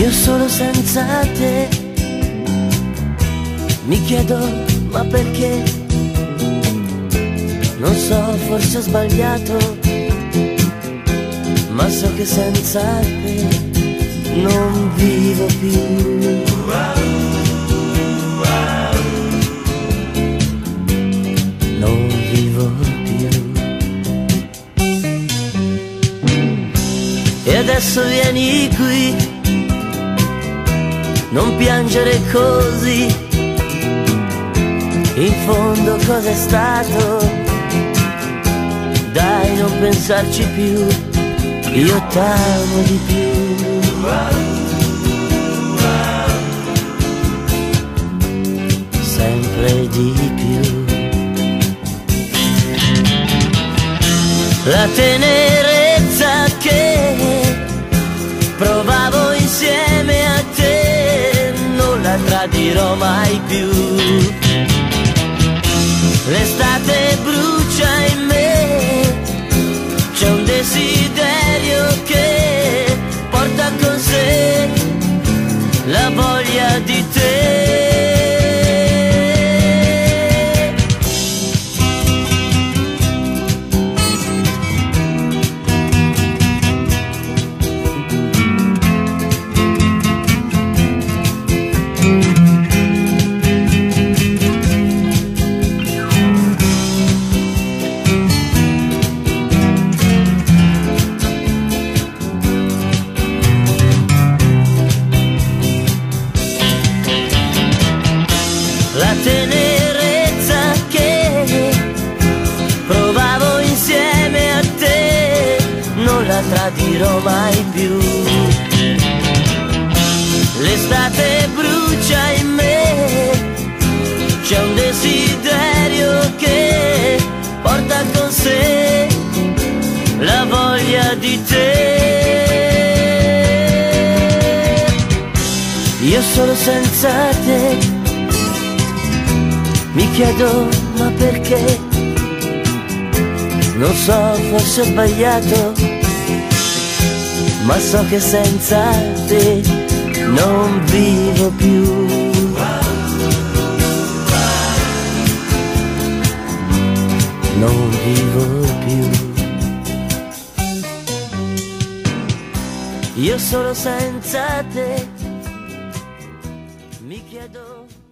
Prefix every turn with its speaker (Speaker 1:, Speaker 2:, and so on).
Speaker 1: Io solo senza te mi chiedo ma perché, non so, forse ho sbagliato, ma so che senza te non vivo più. Non vivo più. E adesso vieni qui, non piangere così, in fondo cos'è stato? Dai, non pensarci più, io t'amo di più. Sempre di più. La tenerezza che provavo insieme a te non la tradirò mai più. L'estate brucia in me, c'è un desiderio che porta con sé la voglia di te. La tenerezza che provavo insieme a te non la tradirò mai più. L'estate brucia in me, c'è un desiderio che porta con sé la voglia di te. Io solo senza te mi chiedo ma perché, non so, forse ho sbagliato, ma so che senza te non vivo più. Non vivo più. Io solo senza te mi chiedo